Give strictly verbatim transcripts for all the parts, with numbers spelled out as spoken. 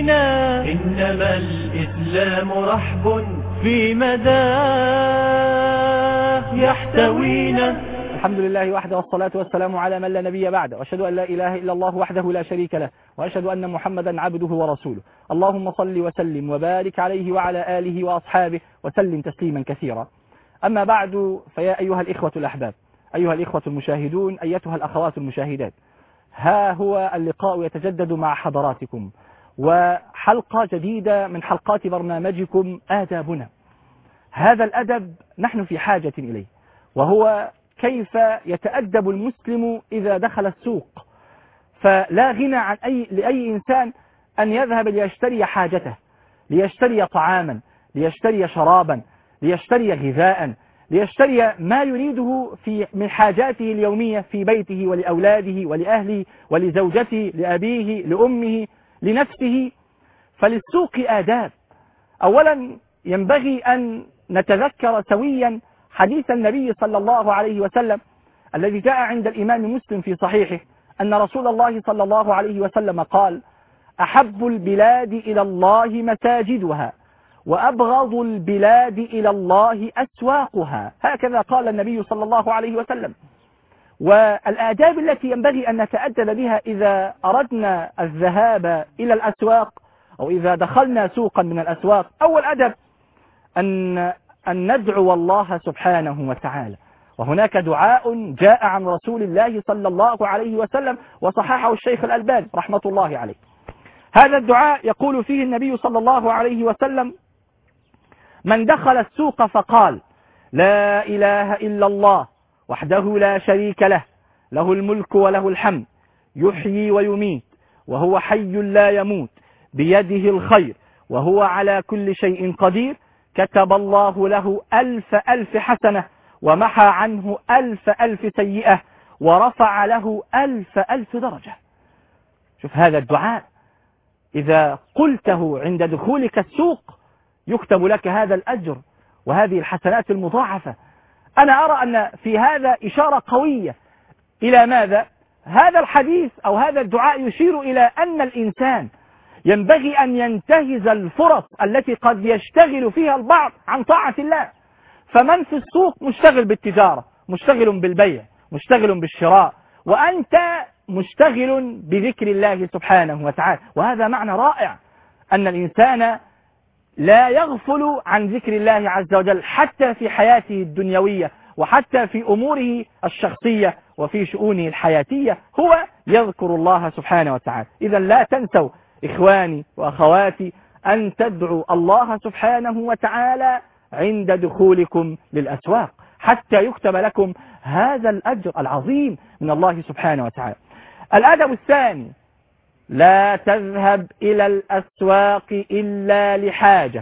يحتوينا، إنما الإسلام رحب في مداه يحتوينا. الحمد لله وحده، والصلاة والسلام على من لا نبي بعده، وأشهد أن لا إله إلا الله وحده لا شريك له، وأشهد أن محمدا عبده ورسوله. اللهم صل وسلم وبارك عليه وعلى آله وأصحابه وسلم تسليما كثيرا. أما بعد، فيا أيها الإخوة الأحباب، أيها الإخوة المشاهدون، أيتها الأخوات المشاهدات، ها هو اللقاء يتجدد مع حضراتكم، وحلقة جديدة من حلقات برنامجكم آدابنا. هذا الأدب نحن في حاجة إليه، وهو كيف يتأدب المسلم إذا دخل السوق. فلا غنى عن أي لأي إنسان أن يذهب ليشتري حاجته، ليشتري طعاما، ليشتري شرابا، ليشتري غذاء، ليشتري ما يريده في من حاجاته اليومية في بيته ولأولاده ولأهله ولزوجته لأبيه لأمه لنفسه. فللسوق آداب. أولا ينبغي أن نتذكر سويا حديث النبي صلى الله عليه وسلم الذي جاء عند الإمام مسلم في صحيحه، أن رسول الله صلى الله عليه وسلم قال: أحب البلاد إلى الله مساجدها، وأبغض البلاد إلى الله أسواقها. هكذا قال النبي صلى الله عليه وسلم. والآداب التي ينبغي أن نتأدب بها إذا أردنا الذهاب إلى الأسواق أو إذا دخلنا سوقا من الأسواق، أول أدب أن أن ندعو الله سبحانه وتعالى. وهناك دعاء جاء عن رسول الله صلى الله عليه وسلم وصححه الشيخ الألباني رحمة الله عليه. هذا الدعاء يقول فيه النبي صلى الله عليه وسلم: من دخل السوق فقال: لا إله إلا الله وحده لا شريك له، له الملك وله الحمد، يحيي ويميت وهو حي لا يموت، بيده الخير وهو على كل شيء قدير، كتب الله له ألف ألف حسنة، ومحى عنه ألف ألف سيئة، ورفع له ألف ألف درجة. شوف هذا الدعاء، إذا قلته عند دخولك السوق يكتب لك هذا الأجر وهذه الحسنات المضاعفة. أنا أرى أن في هذا إشارة قوية إلى ماذا؟ هذا الحديث أو هذا الدعاء يشير إلى أن الإنسان ينبغي أن ينتهز الفرص التي قد يشتغل فيها البعض عن طاعة الله. فمن في السوق مشتغل بالتجارة، مشتغل بالبيع، مشتغل بالشراء، وأنت مشتغل بذكر الله سبحانه وتعالى. وهذا معنى رائع، أن الإنسان لا يغفل عن ذكر الله عز وجل حتى في حياته الدنيوية، وحتى في أموره الشخصية وفي شؤونه الحياتية هو يذكر الله سبحانه وتعالى. إذا لا تنسوا إخواني وأخواتي أن تدعوا الله سبحانه وتعالى عند دخولكم للأسواق حتى يكتب لكم هذا الأجر العظيم من الله سبحانه وتعالى. الأدب الثاني: لا تذهب إلى الأسواق إلا لحاجة.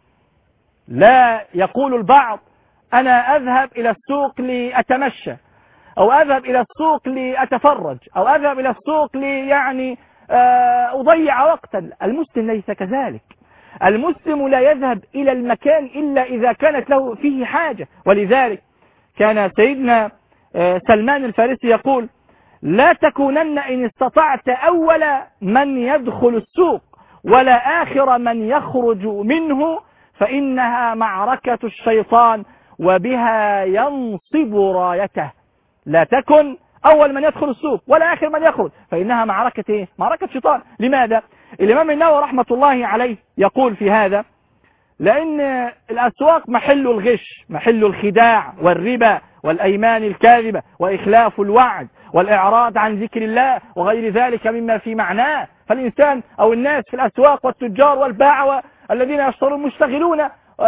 لا يقول البعض: أنا أذهب إلى السوق لأتمشى، أو أذهب إلى السوق لأتفرج، أو أذهب إلى السوق لي يعني أضيع وقتا. المسلم ليس كذلك. المسلم لا يذهب إلى المكان إلا إذا كانت له فيه حاجة. ولذلك كان سيدنا سلمان الفارسي يقول: لا تكونن إن استطعت أول من يدخل السوق ولا آخر من يخرج منه، فإنها معركة الشيطان وبها ينصب رايته. لا تكن أول من يدخل السوق ولا آخر من يخرج، فإنها معركة إيه؟ معركة شيطان. لماذا؟ الإمام النووي رحمة الله عليه يقول في هذا: لأن الأسواق محل الغش، محل الخداع والربا والأيمان الكاذبة وإخلاف الوعد والإعراض عن ذكر الله وغير ذلك مما في معناه. فالإنسان أو الناس في الأسواق والتجار والباعة الذين يشترون مشتغلون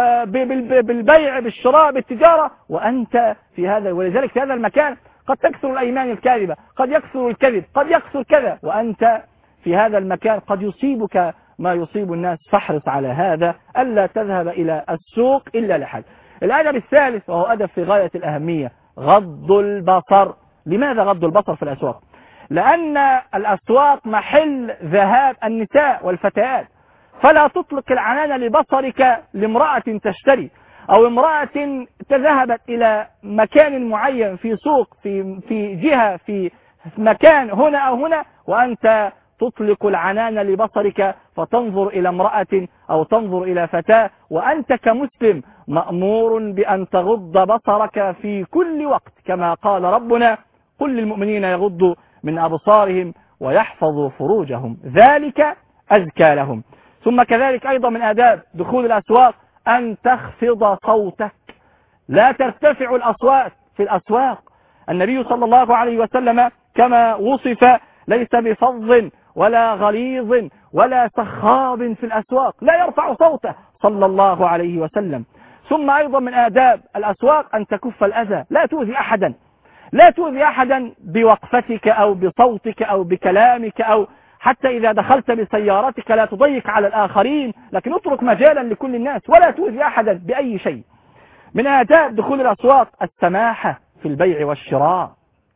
بالبيع بالشراء بالتجارة، وأنت في هذا. ولذلك في هذا المكان قد تكثر الأيمان الكاذبة، قد يكثر الكذب، قد يكثر كذا، وأنت في هذا المكان قد يصيبك ما يصيب الناس. فاحرص على هذا، ألا تذهب إلى السوق إلا لحاجة. الأدب الثالث وهو أدب في غاية الأهمية: غض البصر. لماذا غض البصر في الأسواق؟ لأن الأسواق محل ذهاب النساء والفتيات، فلا تطلق العنان لبصرك لامرأة تشتري، أو امرأة ذهبت إلى مكان معين في سوق، في في جهة، في مكان هنا أو هنا، وأنت تطلق العنان لبصرك فتنظر إلى امرأة أو تنظر إلى فتاة، وأنت كمسلم مأمور بأن تغض بصرك في كل وقت، كما قال ربنا: قل للمؤمنين يغضوا من أبصارهم ويحفظوا فروجهم ذلك أزكى لهم. ثم كذلك أيضا من آداب دخول الأسواق أن تخفض صوتك، لا ترتفع الأصوات في الأسواق. النبي صلى الله عليه وسلم كما وصف ليس بفظ ولا غليظ ولا سخاب في الأسواق، لا يرفع صوته صلى الله عليه وسلم. ثم أيضا من آداب الأسواق أن تكف الأذى، لا تؤذي أحدا، لا تؤذي أحدا بوقفتك أو بصوتك أو بكلامك، أو حتى إذا دخلت بسيارتك لا تضيق على الآخرين، لكن اترك مجالا لكل الناس ولا تؤذي أحدا بأي شيء. من آداب دخول الأسواق السماحة في البيع والشراء،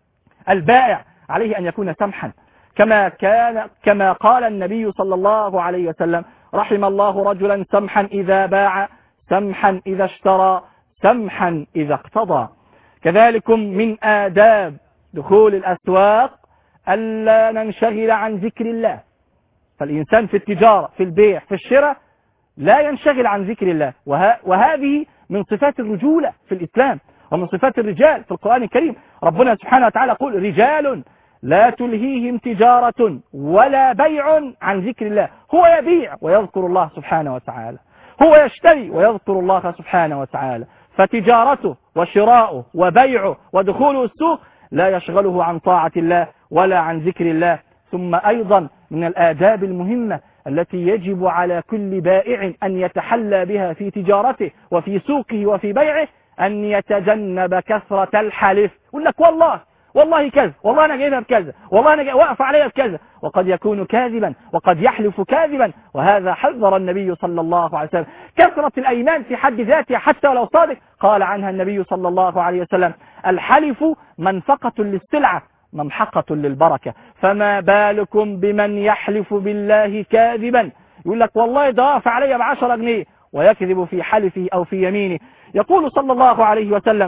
البائع عليه أن يكون سمحا، كما كان كما قال النبي صلى الله عليه وسلم: رحم الله رجلا سمحا إذا باع، سمحا إذا اشترى، سمحا إذا اقتضى. كذلكم من آداب دخول الأسواق ألا ننشغل عن ذكر الله، فالإنسان في التجارة في البيع في الشراء لا ينشغل عن ذكر الله، وه... وهذه من صفات الرجولة في الإسلام ومن صفات الرجال في القرآن الكريم. ربنا سبحانه وتعالى يقول: رجال لا تلهيهم تجارة ولا بيع عن ذكر الله. هو يبيع ويذكر الله سبحانه وتعالى، هو يشتري ويذكر الله سبحانه وتعالى، فتجارته وشراؤه وبيعه ودخوله السوق لا يشغله عن طاعة الله ولا عن ذكر الله. ثم أيضا من الآداب المهمة التي يجب على كل بائع أن يتحلى بها في تجارته وفي سوقه وفي بيعه أن يتجنب كثرة الحلف. يقول لك: والله والله كذا، والله أنا جايبها بكذا، والله أنا واقف عليها بكذا، وقد يكون كاذبا وقد يحلف كاذبا، وهذا حذر النبي صلى الله عليه وسلم. كثرة الأيمان في حد ذاتها حتى ولو صادق قال عنها النبي صلى الله عليه وسلم: الحلف منفقة للسلعة ممحقة للبركة، فما بالكم بمن يحلف بالله كاذبا. يقول لك: والله ده واقف عليها بعشرة جنيه، ويكذب في حلفه أو في يمينه. يقول صلى الله عليه وسلم: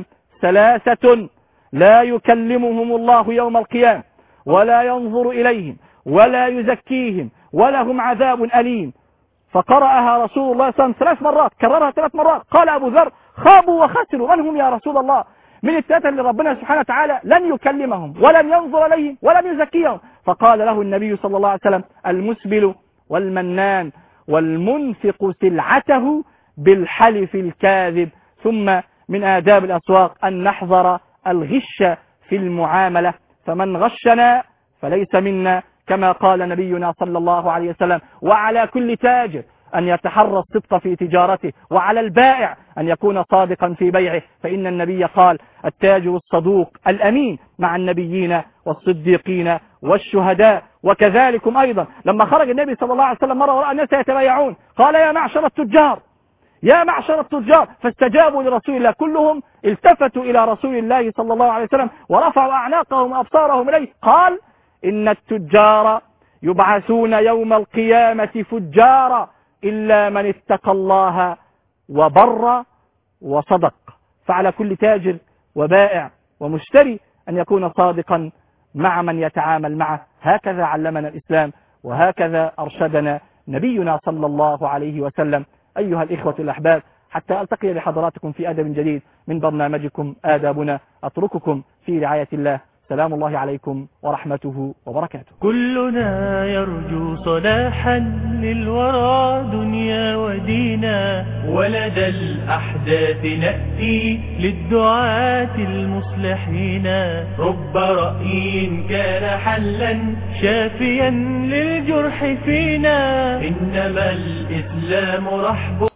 ثلاثة لا يكلمهم الله يوم القيامة ولا ينظر إليهم ولا يزكيهم ولهم عذاب أليم. فقرأها رسول الله صلى الله عليه وسلم ثلاث مرات، كررها ثلاث مرات. قال أبو ذر: خابوا وخسروا، من هم يا رسول الله؟ من الثلاثة اللي ربنا سبحانه وتعالى لن يكلمهم ولن ينظر إليهم ولن يزكيهم. فقال له النبي صلى الله عليه وسلم: المسبل والمنان والمنفق سلعته بالحلف الكاذب. ثم من آداب الأسواق أن نحذر الغش في المعاملة، فمن غشنا فليس منا، كما قال نبينا صلى الله عليه وسلم. وعلى كل تاجر أن يتحرى الصدق في تجارته، وعلى البائع أن يكون صادقا في بيعه، فإن النبي قال: التاجر الصدوق الأمين مع النبيين والصديقين والشهداء. وكذلكم أيضا لما خرج النبي صلى الله عليه وسلم مرة ورأى الناس يتبايعون قال: يا معشر التجار، يا معشر التجار، فاستجابوا لرسول الله، كلهم التفتوا إلى رسول الله صلى الله عليه وسلم ورفعوا أعناقهم وأبصارهم إليه. قال: إن التجار يبعثون يوم القيامة فجارا إلا من اتقى الله وبر وصدق. فعلى كل تاجر وبائع ومشتري أن يكون صادقا مع من يتعامل معه. هكذا علمنا الإسلام وهكذا أرشدنا نبينا صلى الله عليه وسلم. أيها الإخوة الأحباب، حتى ألتقي بحضراتكم في أدب جديد من برنامجكم آدابنا، أترككم في رعاية الله. سلام الله عليكم ورحمته وبركاته. كلنا يرجو صلاحا للورى دنيا ودينا، ولدى الأحداث نأتي للدعاة المصلحين. رب رأي كان حلا شافيا للجرح فينا، إنما الإسلام رحب